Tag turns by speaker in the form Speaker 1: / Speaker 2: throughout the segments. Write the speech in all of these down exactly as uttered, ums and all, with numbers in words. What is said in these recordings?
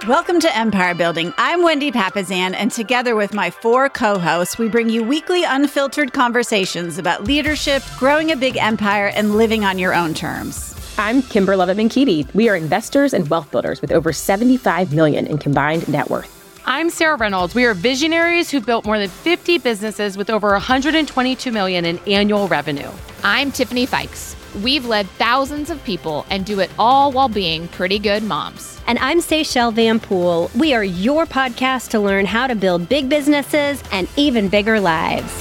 Speaker 1: Welcome to Empire Building. I'm Wendy Papasan, and together with my four co-hosts, we bring you weekly unfiltered conversations about leadership, growing a big empire, and living on your own terms.
Speaker 2: I'm Kimber Levitt-McKeedy. We are investors and wealth builders with over seventy-five million dollars in combined net worth.
Speaker 3: I'm Sarah Reynolds. We are visionaries who built more than fifty businesses with over one hundred twenty-two million dollars in annual revenue.
Speaker 4: I'm Tiffany Fikes. We've led thousands of people and do it all while being pretty good moms.
Speaker 5: And I'm Seychelle Van Poole. We are your podcast to learn how to build big businesses and even bigger lives.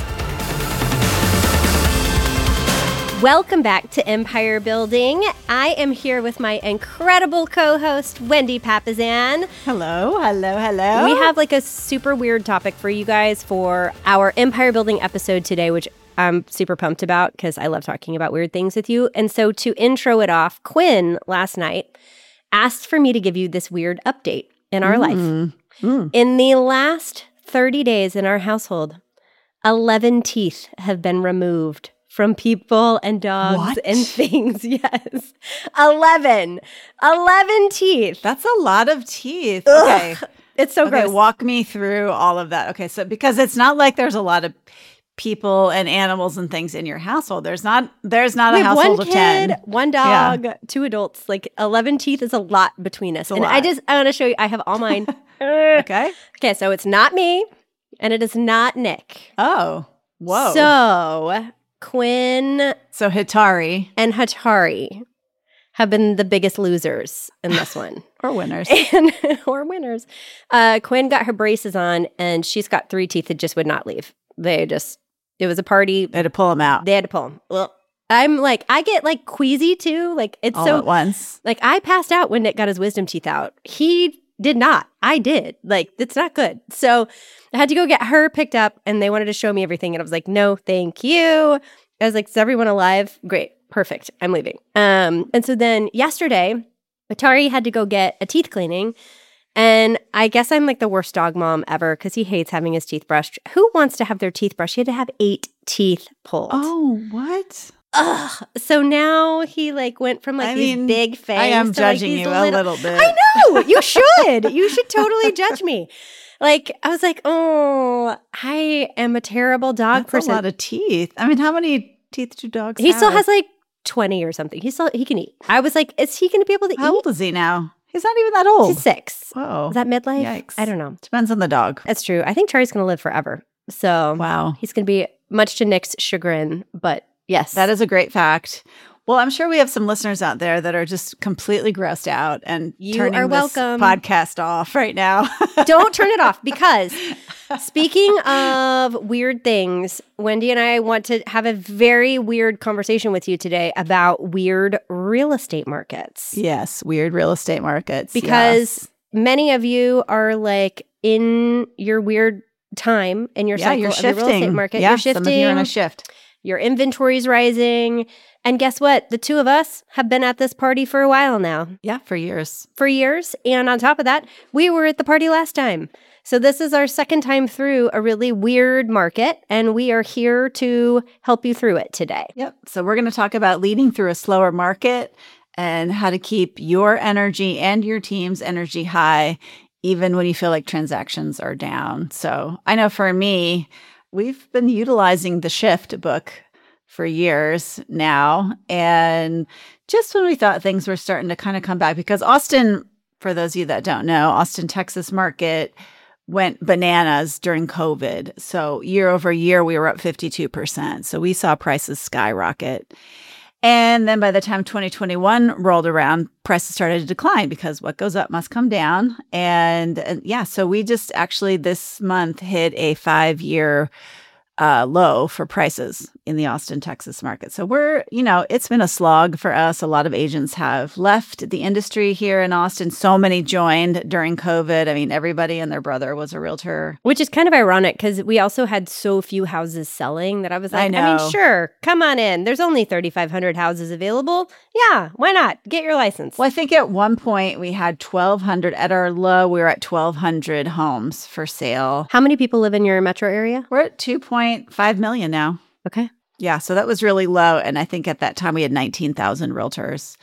Speaker 5: Welcome back to Empire Building. I am here with my incredible co-host, Wendy Papasan.
Speaker 1: Hello, hello, hello.
Speaker 5: We have like a super weird topic for you guys for our Empire Building episode today, which I'm super pumped about because I love talking about weird things with you. And so to intro it off, Quinn last night asked for me to give you this weird update in our mm. life. Mm. In the last thirty days in our household, eleven teeth have been removed from people and dogs
Speaker 1: what?
Speaker 5: and things. Yes. eleven. eleven teeth.
Speaker 1: That's a lot of teeth.
Speaker 5: Ugh.
Speaker 1: Okay.
Speaker 5: It's so
Speaker 1: okay,
Speaker 5: gross.
Speaker 1: Walk me through all of that. Okay, so because it's not like there's a lot of people and animals and things in your household. There's not there's not
Speaker 5: we
Speaker 1: a
Speaker 5: have
Speaker 1: household
Speaker 5: one
Speaker 1: of
Speaker 5: kid,
Speaker 1: ten.
Speaker 5: One dog,
Speaker 1: Yeah.
Speaker 5: two adults. Like eleven teeth is a lot between us.
Speaker 1: It's a
Speaker 5: And
Speaker 1: lot.
Speaker 5: I just I want to show you I have all mine.
Speaker 1: Okay.
Speaker 5: Okay, so it's not me and it is not Nick.
Speaker 1: Oh. Whoa.
Speaker 5: So Quinn
Speaker 1: So Hitari
Speaker 5: and Hatari have been the biggest losers in this one.
Speaker 1: or winners.
Speaker 5: and or winners. Uh, Quinn got her braces on and she's got three teeth that just would not leave. They just It was a party.
Speaker 1: They had to pull them out
Speaker 5: They had to pull them. Well, I'm like, I get like queasy too. Like it's
Speaker 1: all
Speaker 5: so
Speaker 1: at once.
Speaker 5: Like I passed out when Nick got his wisdom teeth out. He did not. I did. Like it's not good. So I had to go get her picked up and they wanted to show me everything. And I was like, no, thank you. I was like, is everyone alive? Great. Perfect. I'm leaving. Um, and so then yesterday, Atari had to go get a teeth cleaning. And I guess I'm like the worst dog mom ever because he hates having his teeth brushed. Who wants to have their teeth brushed? He had to have eight teeth pulled.
Speaker 1: Oh, what?
Speaker 5: Ugh. So now he like went from like
Speaker 1: I
Speaker 5: these
Speaker 1: mean,
Speaker 5: big fangs
Speaker 1: I am
Speaker 5: to like
Speaker 1: judging
Speaker 5: these
Speaker 1: you
Speaker 5: little,
Speaker 1: a little bit.
Speaker 5: I know. You should. You should totally judge me. Like I was like, oh, I am a terrible dog
Speaker 1: That's
Speaker 5: person.
Speaker 1: a lot of teeth. I mean, how many teeth do dogs
Speaker 5: he
Speaker 1: have?
Speaker 5: still has like twenty or something. He still he can eat. I was like, is he going to be able to
Speaker 1: How
Speaker 5: eat?
Speaker 1: old is he now? He's not even that old.
Speaker 5: He's six.
Speaker 1: Whoa.
Speaker 5: Is that midlife?
Speaker 1: Yikes.
Speaker 5: I don't know.
Speaker 1: Depends on the dog.
Speaker 5: That's true. I think Charlie's going to live forever. So
Speaker 1: Wow.
Speaker 5: he's going to be much to Nick's chagrin. But yes,
Speaker 1: That is a great fact. Well, I'm sure we have some listeners out there that are just completely grossed out and
Speaker 5: You
Speaker 1: turning
Speaker 5: are
Speaker 1: this
Speaker 5: welcome.
Speaker 1: podcast off right now.
Speaker 5: Don't turn it off because speaking of weird things, Wendy and I want to have a very weird conversation with you today about weird real estate markets.
Speaker 1: Yes, weird real estate markets.
Speaker 5: Because
Speaker 1: yes.
Speaker 5: many of you are like in your weird time in your
Speaker 1: yeah,
Speaker 5: cycle
Speaker 1: you're
Speaker 5: of the real estate
Speaker 1: shifting.
Speaker 5: market.
Speaker 1: Yeah,
Speaker 5: you're shifting.
Speaker 1: some of you are in a shift.
Speaker 5: Your inventory's rising. And guess what? The two of us have been at this party for a while now.
Speaker 1: Yeah, for years.
Speaker 5: For years. And on top of that, we were at the party last time. So this is our second time through a really weird market, and we are here to help you through it today.
Speaker 1: Yep. So we're going to talk about leading through a slower market and how to keep your energy and your team's energy high, even when you feel like transactions are down. So I know for me, we've been utilizing the Shift book for years now. And just when we thought things were starting to kind of come back, because Austin, for those of you that don't know, Austin, Texas market went bananas during COVID. So year over year, we were up fifty-two percent. So we saw prices skyrocket. And then by the time twenty twenty-one rolled around, prices started to decline because what goes up must come down. And, and yeah, so we just actually this month hit a five-year uh, low for prices in the Austin, Texas market. So we're, you know, it's been a slog for us. A lot of agents have left the industry here in Austin. So many joined during COVID. I mean, everybody and their brother was a realtor.
Speaker 5: Which is kind of ironic because we also had so few houses selling that I was like,
Speaker 1: I
Speaker 5: I,
Speaker 1: know.
Speaker 5: mean, sure, come on in. There's only thirty-five hundred houses available. Yeah, why not? Get your license.
Speaker 1: Well, I think at one point we had twelve hundred. At our low, we were at twelve hundred homes for sale.
Speaker 5: How many people live in your metro area?
Speaker 1: We're at two point five million now.
Speaker 5: Okay.
Speaker 1: Yeah, so that was really low. And I think at that time we had nineteen thousand realtors.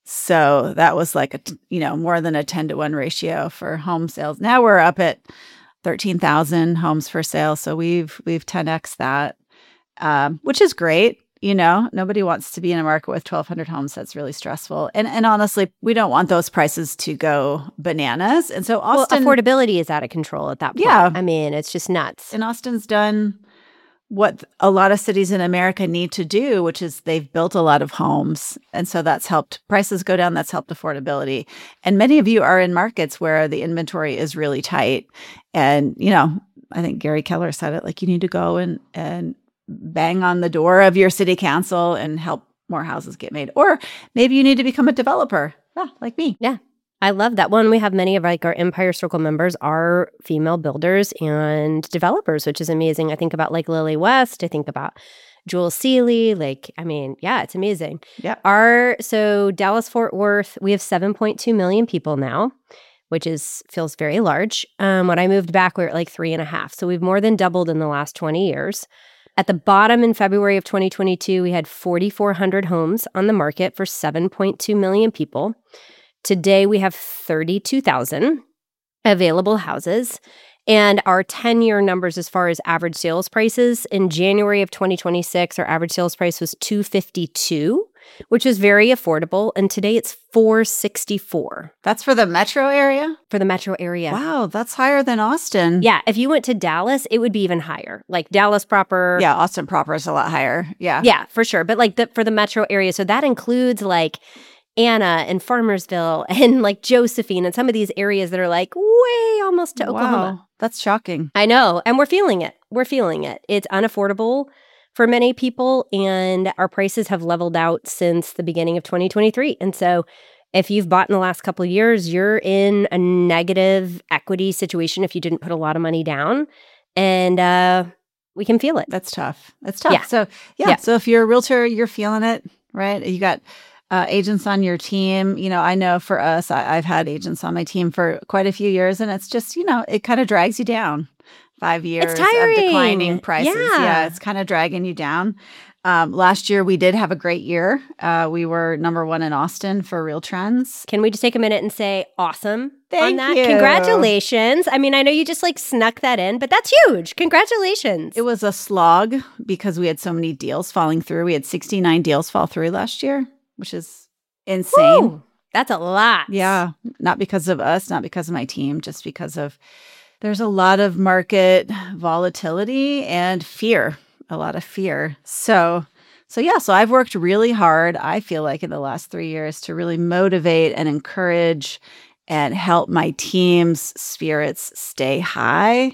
Speaker 1: So that was like a, t- you know, more than a ten to one ratio for home sales. Now we're up at thirteen thousand homes for sale. So we've, we've ten X that, um, which is great. You know, nobody wants to be in a market with twelve hundred homes. That's really stressful. And and honestly, we don't want those prices to go bananas. And so Austin,
Speaker 5: well, affordability is out of control at that point.
Speaker 1: Yeah.
Speaker 5: I mean, it's just nuts.
Speaker 1: and Austin's done what a lot of cities in America need to do, which is they've built a lot of homes. And so that's helped prices go down. That's helped affordability. And many of you are in markets where the inventory is really tight. And, you know, I think Gary Keller said it, like you need to go and, and bang on the door of your city council and help more houses get made. Or maybe you need to become a developer, yeah, like me.
Speaker 5: Yeah. I love that one. We have many of like our Empire Circle members are female builders and developers, which is amazing. I think about like Lily West. I think about Jewel Seeley. Like, I mean, yeah, it's amazing.
Speaker 1: Yeah.
Speaker 5: Our so Dallas Fort Worth, we have seven point two million people now, which is feels very large. Um, when I moved back, we were at like three and a half. So we've more than doubled in the last twenty years. At the bottom in February of twenty twenty-two, we had forty-four hundred homes on the market for seven point two million people. Today, we have thirty-two thousand available houses. And our ten-year numbers as far as average sales prices, in January of twenty twenty-six, our average sales price was two hundred fifty-two dollars, which is very affordable. And today, it's four hundred sixty-four dollars
Speaker 1: That's for the metro area?
Speaker 5: for the metro area.
Speaker 1: Wow, that's higher than Austin.
Speaker 5: Yeah, if you went to Dallas, it would be even higher. Like Dallas proper.
Speaker 1: Yeah, Austin proper is a lot higher. Yeah.
Speaker 5: Yeah, for sure. But like the, for the metro area, so that includes like Anna and Farmersville and like Josephine and some of these areas that are like way almost to Oklahoma.
Speaker 1: Wow, that's shocking.
Speaker 5: I know. And we're feeling it. We're feeling it. It's unaffordable for many people, and our prices have leveled out since the beginning of twenty twenty-three. And so if you've bought in the last couple of years, you're in a negative equity situation if you didn't put a lot of money down. And uh, we can feel it.
Speaker 1: That's tough. That's tough.
Speaker 5: Yeah.
Speaker 1: So, yeah,
Speaker 5: Yeah.
Speaker 1: So if you're a realtor, you're feeling it, right? You got uh, agents on your team. You know, I know for us, I, I've had agents on my team for quite a few years, and it's just, you know, it kind of drags you down. Five years of
Speaker 5: tiring.
Speaker 1: declining prices.
Speaker 5: Yeah.
Speaker 1: Yeah, it's kind of dragging you down. Um, last year, we did have a great year. Uh, we were number one in Austin for Real Trends.
Speaker 5: Can we just take a minute and say awesome
Speaker 1: Thank
Speaker 5: on that?
Speaker 1: you.
Speaker 5: Congratulations. I mean, I know you just like snuck that in, but that's huge. Congratulations.
Speaker 1: It was a slog because we had so many deals falling through. We had sixty-nine deals fall through last year, which is insane.
Speaker 5: Woo, that's a lot.
Speaker 1: Yeah, not because of us, not because of my team, just because of there's a lot of market volatility and fear, a lot of fear. So, so yeah, so I've worked really hard, I feel like in the last three years to really motivate and encourage and help my team's spirits stay high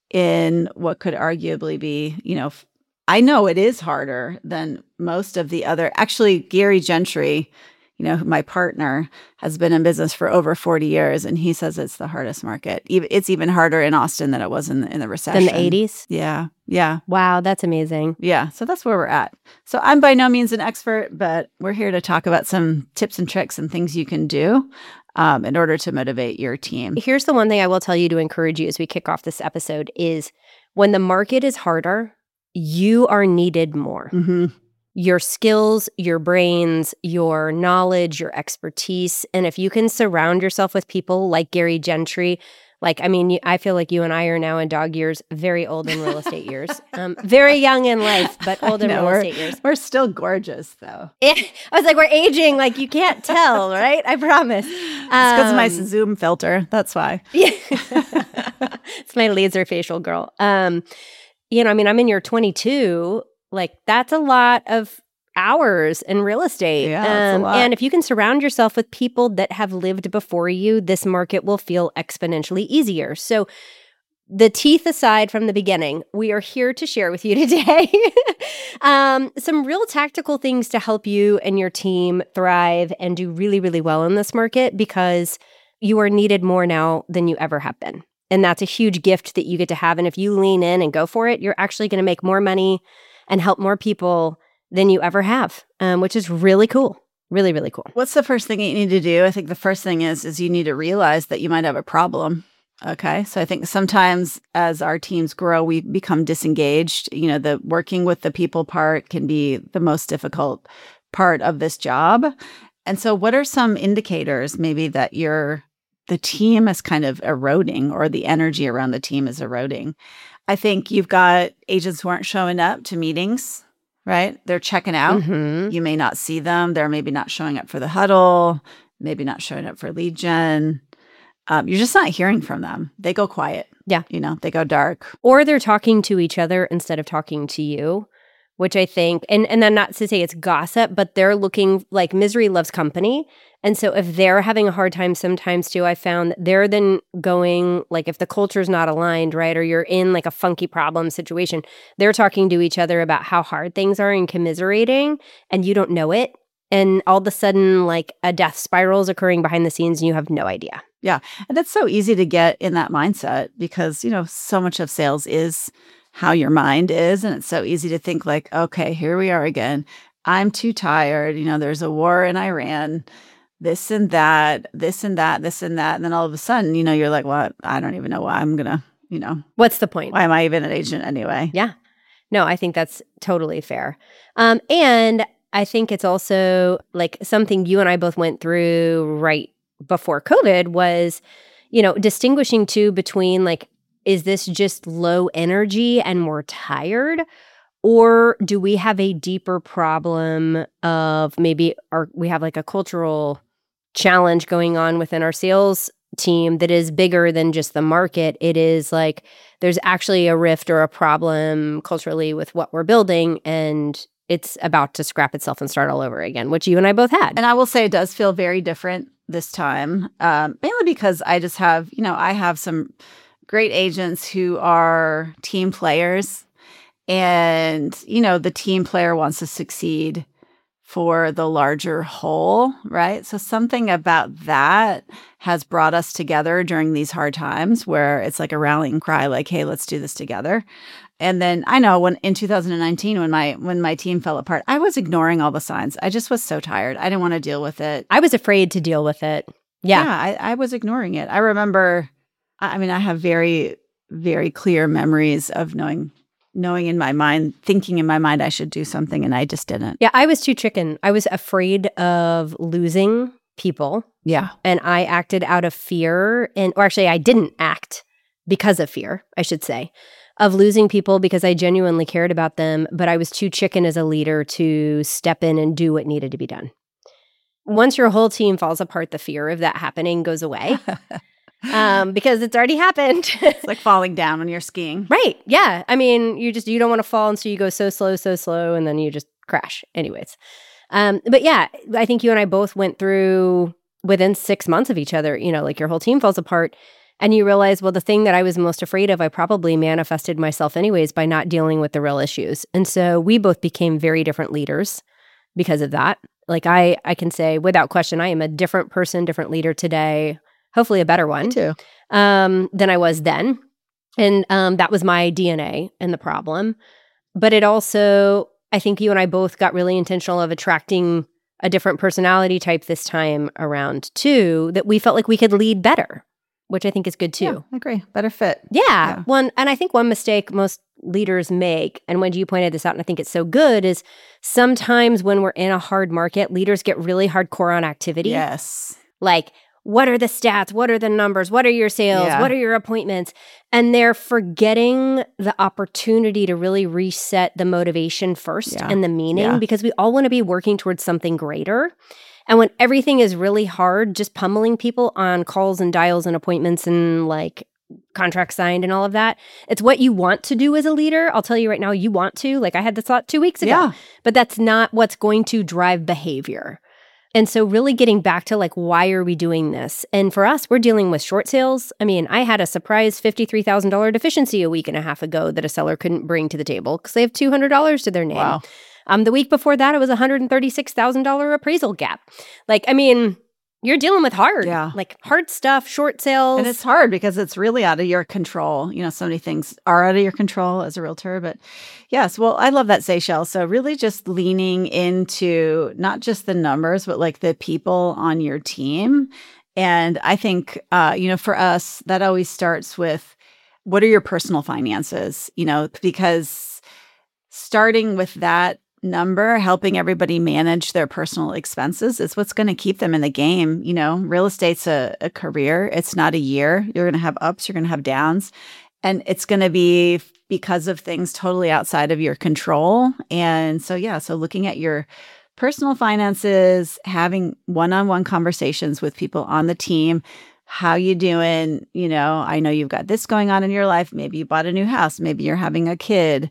Speaker 1: in what could arguably be, you know, I know it is harder than most of the other, actually Gary Gentry, you know, my partner has been in business for over forty years, and he says it's the hardest market. It's even harder in Austin than it was in the, in the recession.
Speaker 5: Than the eighties?
Speaker 1: Yeah. Yeah.
Speaker 5: Wow, that's amazing.
Speaker 1: Yeah. So that's where we're at. So I'm by no means an expert, but we're here to talk about some tips and tricks and things you can do um, in order to motivate your team.
Speaker 5: Here's the one thing I will tell you to encourage you as we kick off this episode is when the market is harder, you are needed more.
Speaker 1: Mm-hmm.
Speaker 5: Your skills, your brains, your knowledge, your expertise. And if you can surround yourself with people like Gary Gentry, like, I mean, you, I feel like you and I are now in dog years, very old in real estate years, um, very young in life, but old in
Speaker 1: No,
Speaker 5: real
Speaker 1: we're,
Speaker 5: estate years.
Speaker 1: We're still gorgeous, though.
Speaker 5: I was like, we're aging like you can't tell, right? I promise.
Speaker 1: It's because of my
Speaker 5: Um,
Speaker 1: Zoom filter. That's why.
Speaker 5: Yeah. It's my laser facial girl. Um, you know, I mean, I'm in year twenty-two. Like, that's a lot of hours in real estate.
Speaker 1: Yeah, that's a
Speaker 5: Um,
Speaker 1: lot.
Speaker 5: And if you can surround yourself with people that have lived before you, this market will feel exponentially easier. So the teeth aside from the beginning, we are here to share with you today um, some real tactical things to help you and your team thrive and do really, really well in this market, because you are needed more now than you ever have been. And that's a huge gift that you get to have. And if you lean in and go for it, you're actually going to make more money and help more people than you ever have, um, which is really cool. Really, really cool.
Speaker 1: What's the first thing you need to do? I think the first thing is is you need to realize that you might have a problem. Okay. So I think sometimes as our teams grow, we become disengaged. You know, the working with the people part can be the most difficult part of this job. And so what are some indicators maybe that you're the team is kind of eroding or the energy around the team is eroding? I think you've got agents who aren't showing up to meetings, right? They're checking out.
Speaker 5: Mm-hmm.
Speaker 1: You may not see them. They're maybe not showing up for the huddle, maybe not showing up for lead gen. Um, you're just not hearing from them. They go quiet.
Speaker 5: Yeah.
Speaker 1: You know, they go dark.
Speaker 5: Or they're talking to each other instead of talking to you, which I think, and, and then not to say it's gossip, but they're looking like misery loves company. And so if they're having a hard time sometimes too, I found that they're then going, like if the culture's not aligned, right, or you're in like a funky problem situation, they're talking to each other about how hard things are and commiserating, and you don't know it. And all of a sudden, like a death spiral is occurring behind the scenes and you have no idea.
Speaker 1: Yeah. And it's so easy to get in that mindset because, you know, so much of sales is how your mind is. And it's so easy to think like, okay, here we are again. I'm too tired. You know, there's a war in Iran, this and that, this and that, this and that. And then all of a sudden, you know, you're like, well, I don't even know why I'm going to, you know.
Speaker 5: What's the point?
Speaker 1: Why am I even an agent anyway?
Speaker 5: Yeah. No, I think that's totally fair. Um, and I think it's also like something you and I both went through right before COVID was, you know, distinguishing too between like, is this just low energy and we're tired? Or do we have a deeper problem of maybe our, we have like a cultural challenge going on within our sales team that is bigger than just the market? It is like there's actually a rift or a problem culturally with what we're building, and it's about to scrap itself and start all over again, which you and I both had.
Speaker 1: And I will say it does feel very different this time, um, mainly because I just have, you know, I have some great agents who are team players, and, you know, the team player wants to succeed for the larger whole, right? So something about that has brought us together during these hard times where it's like a rallying cry, like, hey, let's do this together. And then I know when in two thousand nineteen, when my when my team fell apart, I was ignoring all the signs. I just was so tired. I didn't want to deal with it.
Speaker 5: I was afraid to deal with it. Yeah.
Speaker 1: Yeah, I, I was ignoring it. I remember, I mean, I have very, very clear memories of knowing knowing in my mind, thinking in my mind I should do something, and I just didn't.
Speaker 5: Yeah, I was too chicken. I was afraid of losing people.
Speaker 1: Yeah.
Speaker 5: And I acted out of fear, and or actually I didn't act because of fear, I should say, of losing people because I genuinely cared about them, but I was too chicken as a leader to step in and do what needed to be done. Once your whole team falls apart, the fear of that happening goes away. Um, because it's already happened.
Speaker 1: It's like falling down when you're skiing.
Speaker 5: Right. Yeah. I mean, you just, you don't want to fall. And so you go so slow, so slow, and then you just crash anyways. Um, but yeah, I think you and I both went through within six months of each other, you know, like your whole team falls apart and you realize, well, the thing that I was most afraid of, I probably manifested myself anyways by not dealing with the real issues. And so we both became very different leaders because of that. Like I, I can say without question, I am a different person, different leader today. Hopefully a better one,
Speaker 1: Me too.
Speaker 5: Um, than I was then. And um, that was my D N A and the problem. But it also, I think you and I both got really intentional of attracting a different personality type this time around too, that we felt like we could lead better, which I think is good too.
Speaker 1: Yeah, I agree. Better fit.
Speaker 5: Yeah.
Speaker 1: Yeah.
Speaker 5: One, and I think one mistake most leaders make, and when you pointed this out, and I think it's so good, is sometimes when we're in a hard market, leaders get really hardcore on activity.
Speaker 1: Yes.
Speaker 5: Like, what are the stats? What are the numbers? What are your sales?
Speaker 1: Yeah.
Speaker 5: What are your appointments? And they're forgetting the opportunity to really reset the motivation first
Speaker 1: Yeah.
Speaker 5: and the meaning,
Speaker 1: Yeah.
Speaker 5: because we all want to be working towards something greater. And when everything is really hard, just pummeling people on calls and dials and appointments and like contracts signed and all of that, it's what you want to do as a leader. I'll tell you right now, you want to. Like I had this thought two weeks ago.
Speaker 1: Yeah.
Speaker 5: But that's not what's going to drive behavior. And so really getting back to like, why are we doing this? And for us, we're dealing with short sales. I mean, I had a surprise fifty-three thousand dollars deficiency a week and a half ago that a seller couldn't bring to the table because they have two hundred dollars to their name.
Speaker 1: Wow.
Speaker 5: Um, the week before that, it was a one hundred thirty-six thousand dollars appraisal gap. Like, I mean, you're dealing with hard,
Speaker 1: Yeah.
Speaker 5: like hard stuff, short sales.
Speaker 1: And it's hard because it's really out of your control. You know, so many things are out of your control as a realtor. But yes, well, I love that, Seychelle. So really just leaning into not just the numbers, but like the people on your team. And I think, uh, you know, for us, that always starts with what are your personal finances, you know, because starting with that number, helping everybody manage their personal expenses is what's going to keep them in the game. You know, real estate's a, a career. It's not a year. You're going to have ups, you're going to have downs. And it's going to be because of things totally outside of your control. And so, yeah, so looking at your personal finances, having one-on-one conversations with people on the team. How you doing? You know, I know you've got this going on in your life. Maybe you bought a new house. Maybe you're having a kid.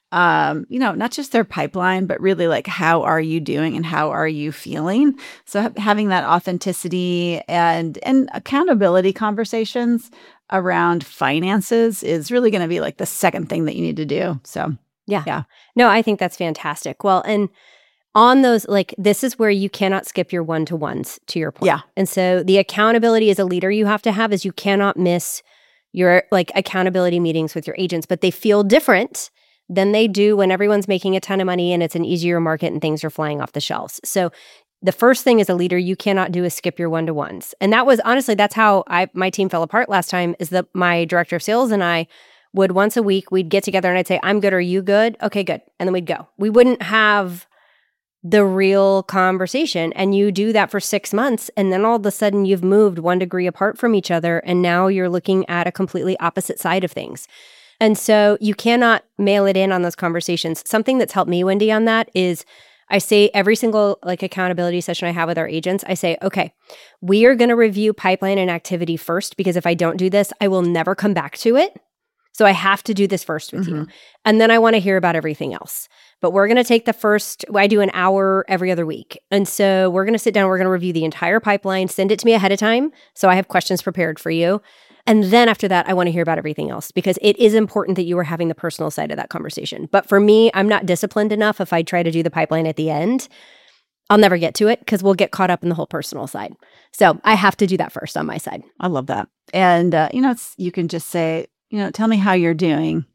Speaker 1: Um, you know, not just their pipeline, but really like, how are you doing and how are you feeling? So ha- having that authenticity and and accountability conversations around finances is really going to be like the second thing that you need to do. So
Speaker 5: Yeah.
Speaker 1: Yeah.
Speaker 5: No, I think that's fantastic. Well, and on those, like, this is where you cannot skip your one-to-ones, to your point.
Speaker 1: Yeah.
Speaker 5: And so the accountability as a leader you have to have is you cannot miss your, like, accountability meetings with your agents, but they feel different than they do when everyone's making a ton of money and it's an easier market and things are flying off the shelves. So the first thing as a leader you cannot do is skip your one-to-ones. And that was, honestly, that's how I my team fell apart last time, is that my director of sales and I would once a week, we'd get together and I'd say, I'm good, are you good? Okay, good. And then we'd go. We wouldn't have the real conversation. And you do that for six months. And then all of a sudden you've moved one degree apart from each other. And now you're looking at a completely opposite side of things. And so you cannot mail it in on those conversations. Something that's helped me, Wendy, on that is I say every single like accountability session I have with our agents, I say, okay, we are going to review pipeline and activity first, because if I don't do this, I will never come back to it. So I have to do this first with
Speaker 1: Mm-hmm.
Speaker 5: you. And then I want to hear about everything else. But we're going to take the first, I do an hour every other week. And so we're going to sit down, we're going to review the entire pipeline, send it to me ahead of time so I have questions prepared for you. And then after that, I want to hear about everything else, because it is important that you are having the personal side of that conversation. But for me, I'm not disciplined enough. If I try to do the pipeline at the end, I'll never get to it because we'll get caught up in the whole personal side. So I have to do that first on my side.
Speaker 1: I love that. And, uh, you know, it's, you can just say, you know, tell me how you're doing,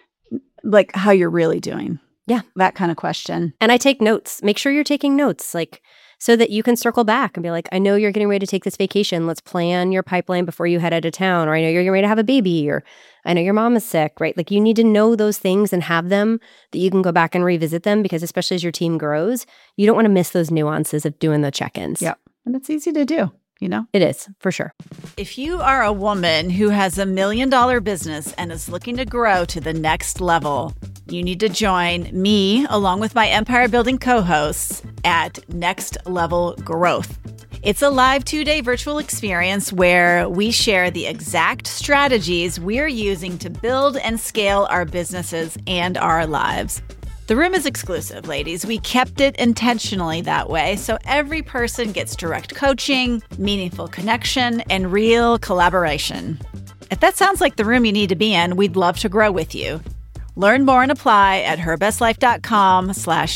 Speaker 1: like how you're really doing.
Speaker 5: Yeah.
Speaker 1: That kind of question.
Speaker 5: And I take notes. Make sure you're taking notes, like, so that you can circle back and be like, I know you're getting ready to take this vacation. Let's plan your pipeline before you head out of town. Or I know you're getting ready to have a baby, or I know your mom is sick, right? Like, you need to know those things and have them that you can go back and revisit them, because especially as your team grows, you don't want to miss those nuances of doing the check-ins.
Speaker 1: Yeah. And it's easy to do, you know?
Speaker 5: It is, for sure.
Speaker 1: If you are a woman who has a million dollar business and is looking to grow to the next level, you need to join me along with my empire building co-hosts at Next Level Growth. It's a live two-day virtual experience where we share the exact strategies we're using to build and scale our businesses and our lives. The room is exclusive, ladies. We kept it intentionally that way, so every person gets direct coaching, meaningful connection, and real collaboration. If that sounds like the room you need to be in, we'd love to grow with you. Learn more and apply at herbestlife.com slash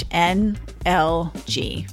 Speaker 1: NLG.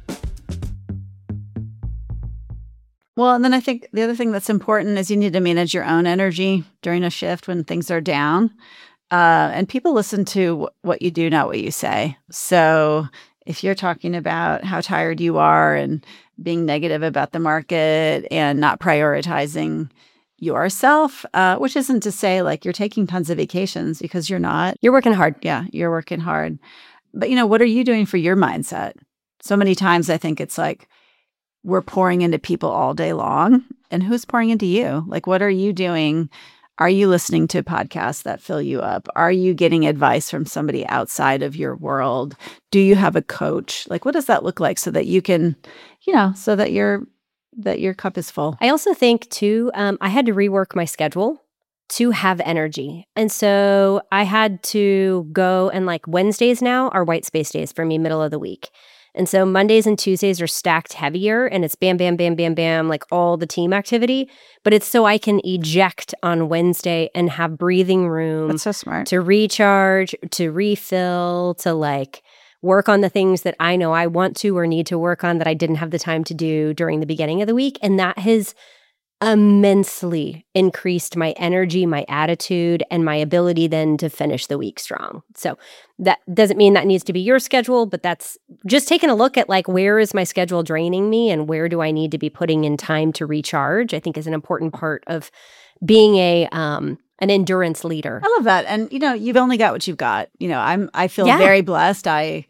Speaker 1: Well, and then I think the other thing that's important is you need to manage your own energy during a shift when things are down. Uh, and people listen to what you do, not what you say. So if you're talking about how tired you are and being negative about the market and not prioritizing yourself, uh, which isn't to say like you're taking tons of vacations, because you're not.
Speaker 5: You're working hard.
Speaker 1: Yeah, you're working hard. But, you know, what are you doing for your mindset? So many times I think it's like we're pouring into people all day long. And who's pouring into you? Like, what are you doing? Are you listening to podcasts that fill you up? Are you getting advice from somebody outside of your world? Do you have a coach? Like, what does that look like so that you can, you know, so that you're that your cup is full?
Speaker 5: I also think, too, um, I had to rework my schedule to have energy. And so I had to go, and like Wednesdays now are white space days for me, middle of the week. And so Mondays and Tuesdays are stacked heavier, and it's bam, bam, bam, bam, bam, like all the team activity. But it's so I can eject on Wednesday and have breathing room.
Speaker 1: That's so smart.
Speaker 5: To recharge, to refill, to like work on the things that I know I want to or need to work on that I didn't have the time to do during the beginning of the week. And that has immensely increased my energy, my attitude, and my ability then to finish the week strong. So that doesn't mean that needs to be your schedule, but that's just taking a look at like, where is my schedule draining me and where do I need to be putting in time to recharge, I think is an important part of being a um an endurance leader.
Speaker 1: I love that. And, you know, you've only got what you've got. You know, I'm, I feel
Speaker 5: Yeah.
Speaker 1: very blessed. I,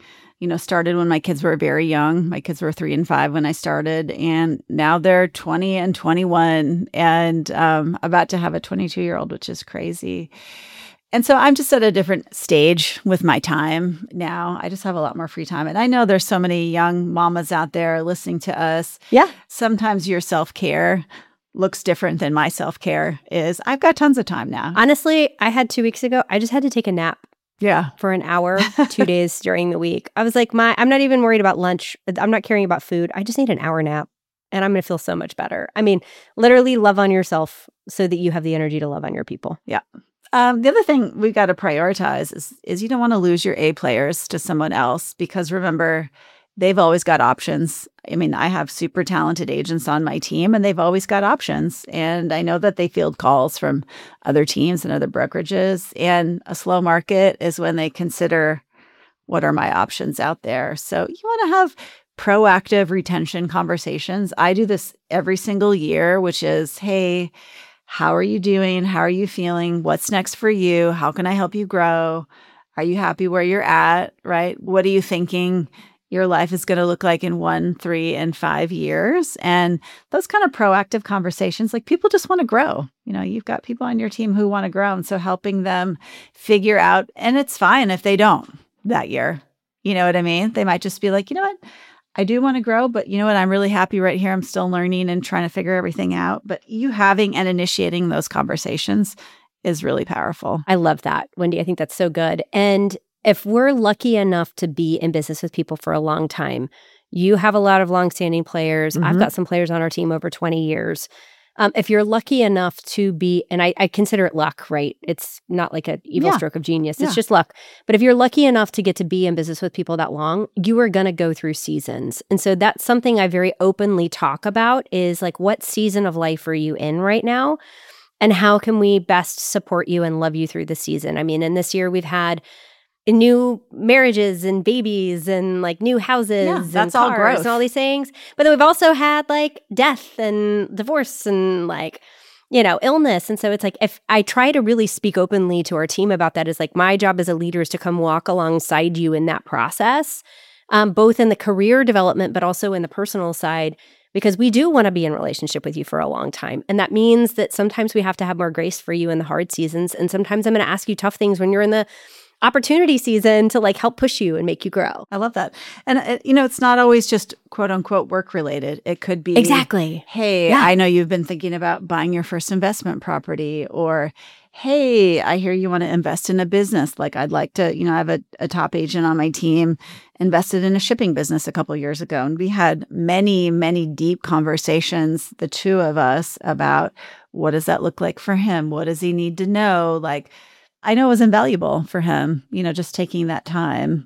Speaker 1: you know, started when my kids were very young. My kids were three and five when I started, and now they're twenty and twenty-one, and um, about to have a twenty-two-year-old, which is crazy. And so I'm just at a different stage with my time now. I just have a lot more free time. And I know there's so many young mamas out there listening to us.
Speaker 5: Yeah.
Speaker 1: Sometimes your self-care looks different than my self-care is. I've got tons of time now.
Speaker 5: Honestly, I had two weeks ago, I just had to take a nap
Speaker 1: Yeah.
Speaker 5: for an hour, two days during the week. I was like, my, I'm not even worried about lunch. I'm not caring about food. I just need an hour nap and I'm going to feel so much better. I mean, literally love on yourself so that you have the energy to love on your people.
Speaker 1: Yeah. Um, the other thing we've got to prioritize is, is you don't want to lose your A players to someone else, because remember, they've always got options. I mean, I have super talented agents on my team and they've always got options. And I know that they field calls from other teams and other brokerages. And a slow market is when they consider, what are my options out there? So you want to have proactive retention conversations. I do this every single year, which is, hey, how are you doing? How are you feeling? What's next for you? How can I help you grow? Are you happy where you're at, right? What are you thinking your life is going to look like in one, three, and five years? And those kind of proactive conversations, like people just want to grow. You know, you've got people on your team who want to grow. And so helping them figure out, and it's fine if they don't that year. You know what I mean? They might just be like, you know what? I do want to grow, but you know what? I'm really happy right here. I'm still learning and trying to figure everything out. But you having and initiating those conversations is really powerful.
Speaker 5: I love that, Wendy. I think that's so good. And if we're lucky enough to be in business with people for a long time, you have a lot of longstanding players. Mm-hmm. I've got some players on our team over twenty years. Um, if you're lucky enough to be, and I, I consider it luck, right? It's not like an evil
Speaker 1: yeah.
Speaker 5: stroke of genius. It's
Speaker 1: yeah.
Speaker 5: just luck. But if you're lucky enough to get to be in business with people that long, you are going to go through seasons. And so that's something I very openly talk about is like, what season of life are you in right now? And how can we best support you and love you through the season? I mean, and this year we've had new marriages and babies and like new houses
Speaker 1: yeah,
Speaker 5: and
Speaker 1: that's
Speaker 5: cars
Speaker 1: all growth.
Speaker 5: and all these things. But then we've also had like death and divorce and like, you know, illness. And so it's like, if I try to really speak openly to our team about that, is like my job as a leader is to come walk alongside you in that process, um, both in the career development, but also in the personal side, because we do want to be in relationship with you for a long time. And that means that sometimes we have to have more grace for you in the hard seasons. And sometimes I'm going to ask you tough things when you're in the opportunity season to like help push you and make you grow.
Speaker 1: I love that. And, uh, you know, it's not always just quote unquote work related. It could be,
Speaker 5: Exactly.
Speaker 1: hey,
Speaker 5: Yeah.
Speaker 1: I know you've been thinking about buying your first investment property, or, hey, I hear you want to invest in a business. Like I'd like to, you know, I have a, a top agent on my team invested in a shipping business a couple of years ago. And we had many, many deep conversations, the two of us, about what does that look like for him? What does he need to know? Like, I know it was invaluable for him, you know, just taking that time.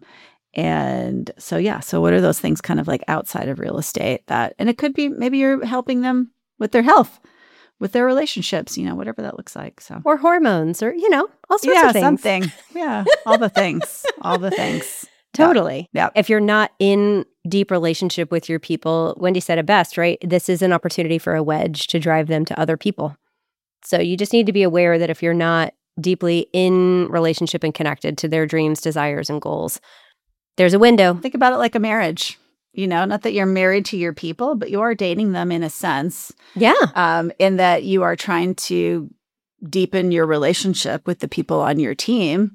Speaker 1: And so, yeah. So what are those things kind of like outside of real estate that, and it could be maybe you're helping them with their health, with their relationships, you know, whatever that looks like. So,
Speaker 5: Or hormones or, you know, all sorts
Speaker 1: yeah,
Speaker 5: of things.
Speaker 1: something. Yeah. All the things, all the things.
Speaker 5: Totally.
Speaker 1: Yeah.
Speaker 5: If you're not in deep relationship with your people, Wendy said it best, right? This is an opportunity for a wedge to drive them to other people. So you just need to be aware that if you're not deeply in relationship and connected to their dreams, desires, and goals, there's a window.
Speaker 1: Think about it like a marriage, you know, not that you're married to your people, but you are dating them in a sense.
Speaker 5: Yeah.
Speaker 1: Um, in that you are trying to deepen your relationship with the people on your team.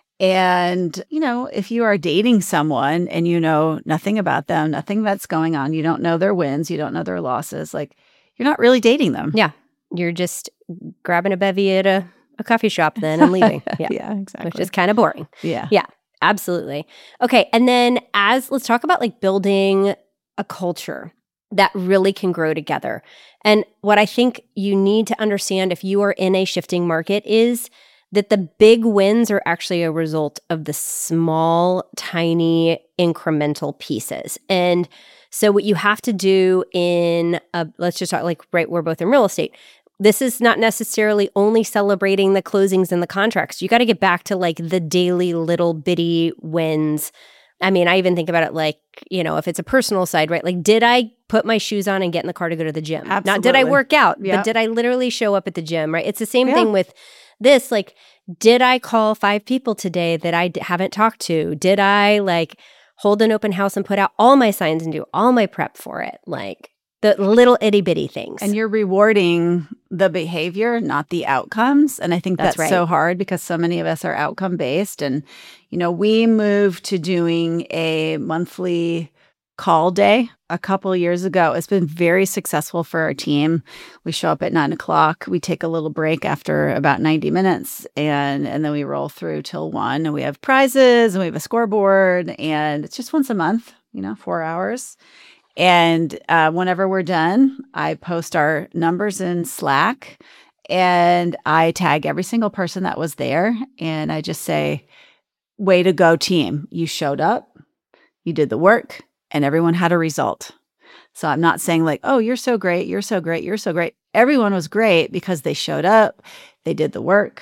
Speaker 1: And, you know, if you are dating someone and you know nothing about them, nothing that's going on, you don't know their wins, you don't know their losses, like you're not really dating them.
Speaker 5: Yeah. You're just grabbing a bevy at a, a coffee shop then and leaving. Yeah.
Speaker 1: Yeah, exactly.
Speaker 5: Which is kind of boring.
Speaker 1: Yeah.
Speaker 5: Yeah, absolutely. Okay. And then as let's talk about like building a culture that really can grow together. And what I think you need to understand if you are in a shifting market is that the big wins are actually a result of the small, tiny, incremental pieces. And so what you have to do in, a, let's just talk like, right, we're both in real estate. This is not necessarily only celebrating the closings and the contracts. You got to get back to like the daily little bitty wins. I mean, I even think about it like, you know, if it's a personal side, right? Like, did I put my shoes on and get in the car to go to the gym?
Speaker 1: Absolutely.
Speaker 5: Not did I work out,
Speaker 1: Yep.
Speaker 5: but did I literally show up at the gym, right? It's the same
Speaker 1: Yeah.
Speaker 5: thing with this. Like, did I call five people today that I d- haven't talked to? Did I like hold an open house and put out all my signs and do all my prep for it. Like the little itty bitty things.
Speaker 1: And you're rewarding the behavior, not the outcomes. And I think that's,
Speaker 5: That's right.
Speaker 1: so hard because so many of us are outcome based. And, you know, we moved to doing a monthly call day a couple years ago. It's been very successful for our team. We show up at nine o'clock. We take a little break after about ninety minutes, and, and then we roll through till one. And we have prizes and we have a scoreboard, and it's just once a month, you know, four hours. And uh, whenever we're done, I post our numbers in Slack, and I tag every single person that was there. And I just say, way to go, team. You showed up, you did the work, and everyone had a result. So I'm not saying like, oh, you're so great, you're so great, you're so great. Everyone was great because they showed up, they did the work,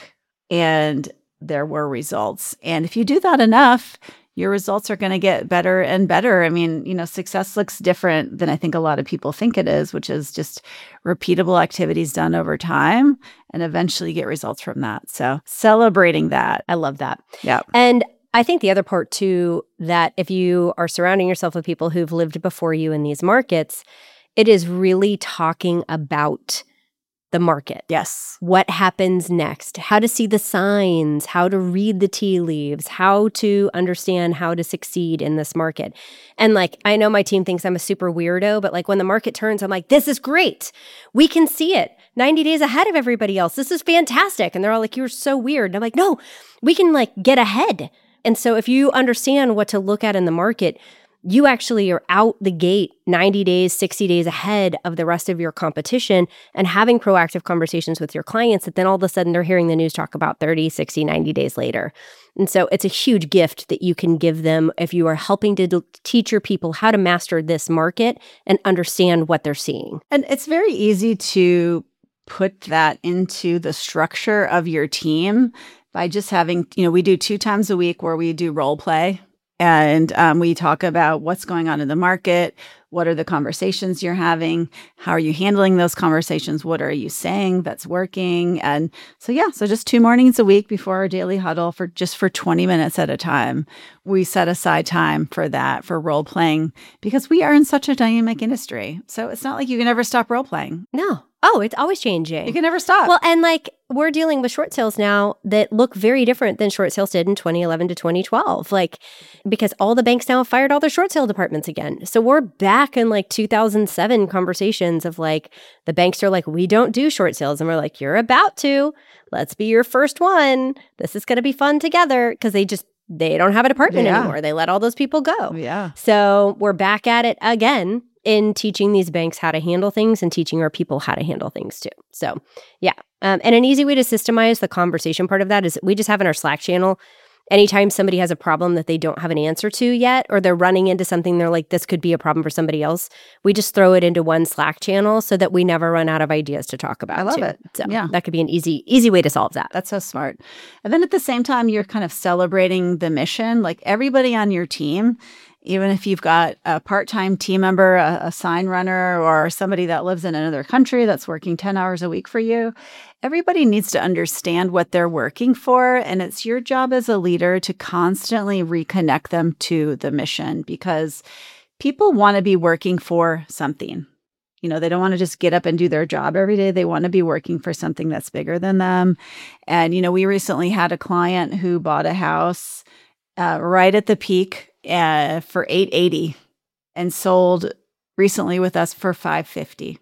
Speaker 1: and there were results. And if you do that enough, your results are going to get better and better. I mean, you know, success looks different than I think a lot of people think it is, which is just repeatable activities done over time and eventually get results from that. So celebrating that.
Speaker 5: I love that.
Speaker 1: Yeah.
Speaker 5: And I think the other part too, that if you are surrounding yourself with people who've lived before you in these markets, it is really talking about the market.
Speaker 1: Yes.
Speaker 5: What happens next, how to see the signs, how to read the tea leaves, how to understand how to succeed in this market. And like, I know my team thinks I'm a super weirdo, but like when the market turns, I'm like, this is great. We can see it ninety days ahead of everybody else. This is fantastic. And they're all like, you're so weird. And I'm like, no, we can like get ahead. And so if you understand what to look at in the market, you actually are out the gate ninety days, sixty days ahead of the rest of your competition and having proactive conversations with your clients that then all of a sudden they're hearing the news talk about thirty, sixty, ninety days later. And so it's a huge gift that you can give them if you are helping to d- teach your people how to master this market and understand what they're seeing.
Speaker 1: And it's very easy to put that into the structure of your team by just having, you know, we do two times a week where we do role play. And um, we talk about what's going on in the market. What are the conversations you're having? How are you handling those conversations? What are you saying that's working? And so, yeah, so just two mornings a week before our daily huddle for just for twenty minutes at a time. We set aside time for that, for role playing, because we are in such a dynamic industry. So it's not like you can ever stop role playing.
Speaker 5: No. Oh, it's always changing.
Speaker 1: You can never stop.
Speaker 5: Well, and like we're dealing with short sales now that look very different than short sales did in twenty eleven to twenty twelve. Like, because all the banks now have fired all their short sale departments again. So we're back in like two thousand seven conversations of like, the banks are like, we don't do short sales. And we're like, you're about to. Let's be your first one. This is going to be fun together. Because they just, they don't have a department
Speaker 1: Yeah.
Speaker 5: anymore. They let all those people go.
Speaker 1: Yeah.
Speaker 5: So we're back at it again in teaching these banks how to handle things and teaching our people how to handle things too. So yeah. Um, and an easy way to systemize the conversation part of that is we just have in our Slack channel, anytime somebody has a problem that they don't have an answer to yet, or they're running into something, they're like, this could be a problem for somebody else, we just throw it into one Slack channel so that we never run out of ideas to talk about.
Speaker 1: I love
Speaker 5: too.
Speaker 1: it.
Speaker 5: So
Speaker 1: Yeah.
Speaker 5: that could be an easy, easy way to solve that.
Speaker 1: That's so smart. And then at the same time, you're kind of celebrating the mission. Like everybody on your team, even if you've got a part-time team member, a, a sign runner, or somebody that lives in another country that's working ten hours a week for you, everybody needs to understand what they're working for. And it's your job as a leader to constantly reconnect them to the mission, because people want to be working for something. You know, they don't want to just get up and do their job every day. They want to be working for something that's bigger than them. And, you know, we recently had a client who bought a house uh, right at the peak uh, for eight eighty and sold recently with us for five fifty.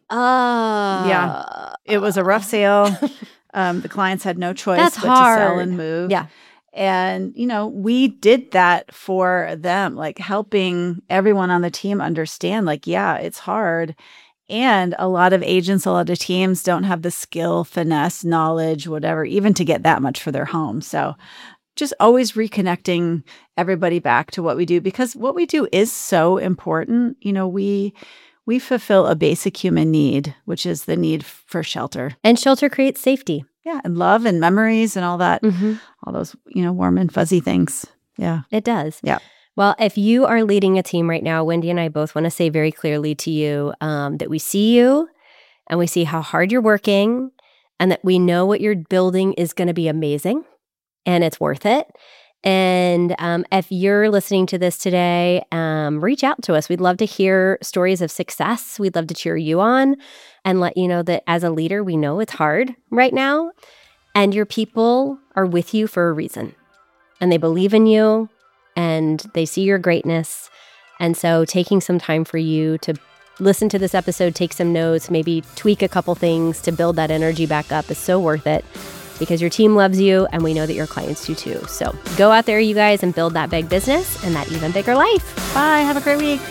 Speaker 5: Oh.
Speaker 1: Yeah. It was a rough sale. Um, the clients had no choice
Speaker 5: That's
Speaker 1: but to sell
Speaker 5: hard.
Speaker 1: and move.
Speaker 5: Yeah.
Speaker 1: And, you know, we did that for them, like helping everyone on the team understand, like, yeah, it's hard. And a lot of agents, a lot of teams don't have the skill, finesse, knowledge, whatever, even to get that much for their home. So just always reconnecting everybody back to what we do, because what we do is so important. You know, we we fulfill a basic human need, which is the need for shelter.
Speaker 5: And shelter creates safety.
Speaker 1: Yeah, and love and memories and all that,
Speaker 5: Mm-hmm.
Speaker 1: all those, you know, warm and fuzzy things. Yeah.
Speaker 5: It does.
Speaker 1: Yeah.
Speaker 5: Well, if you are leading a team right now, Wendy and I both want to say very clearly to you um, that we see you and we see how hard you're working and that we know what you're building is going to be amazing and it's worth it. And um, if you're listening to this today, um, reach out to us. We'd love to hear stories of success. We'd love to cheer you on and let you know that as a leader, we know it's hard right now. And your people are with you for a reason. And they believe in you and they see your greatness. And so taking some time for you to listen to this episode, take some notes, maybe tweak a couple things to build that energy back up is so worth it. Because your team loves you, and we know that your clients do too. So go out there, you guys, and build that big business and that even bigger life.
Speaker 1: Bye. Have a great week.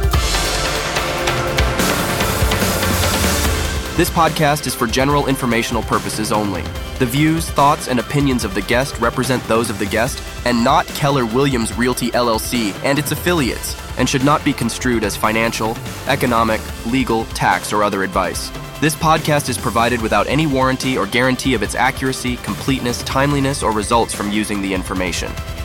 Speaker 6: This podcast is for general informational purposes only. The views, thoughts, and opinions of the guest represent those of the guest and not Keller Williams Realty L L C and its affiliates, and should not be construed as financial, economic, legal, tax, or other advice. This podcast is provided without any warranty or guarantee of its accuracy, completeness, timeliness, or results from using the information.